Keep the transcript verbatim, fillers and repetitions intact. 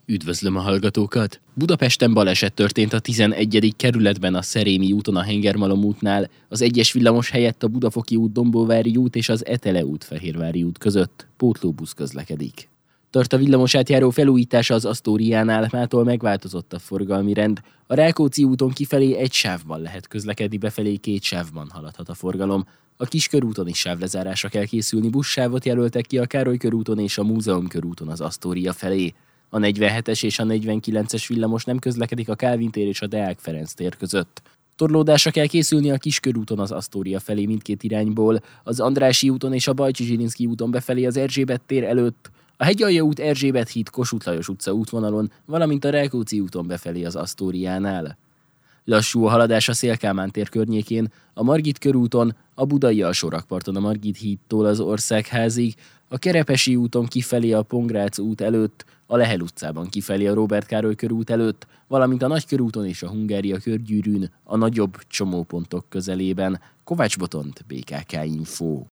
Üdvözlöm a hallgatókat! Budapesten baleset történt a tizenegyedik kerületben a Szerémi úton a Hengermalom útnál, az egyes villamos helyett a Budafoki út, Dombóvári út és az Etele út, Fehérvári út között pótlóbusz közlekedik. Tart a villamosát járó felújítása az Asztóriánál, mától megváltozott a forgalmi rend. A Rákóczi úton kifelé egy sávban lehet közlekedni, befelé két sávban haladhat a forgalom. A Kiskörúton is sávlezárásra kell készülni, buszsávot jelöltek ki a Károly körúton és a Múzeum körúton az Asztória felé. A negyvenhetes és a negyvenkilences villamos nem közlekedik a Kálvin tér és a Deák Ferenc tér között. Torlódásra kell készülni a Kiskörúton az Asztória felé mindkét irányból, az Andrássy úton és a Bajcsi Zsilinszky úton befelé az Erzsébet tér előtt, a Hegyalja út, Erzsébet híd, Kossuth Lajos utca útvonalon, valamint a Rákóczi úton befelé az Asztóriánál. Lassú a haladás a Széll-Kálmán tér környékén, a Margit körúton, a Budai alsórakparton a Margit hídtól az Országházig, a Kerepesi úton kifelé a Pongrác út előtt, a Lehel utcában kifelé a Róbert Károly körút előtt, valamint a Nagykörúton és a Hungária körgyűrűn a nagyobb csomópontok közelében. Kovács Botont, bé ká ká Info.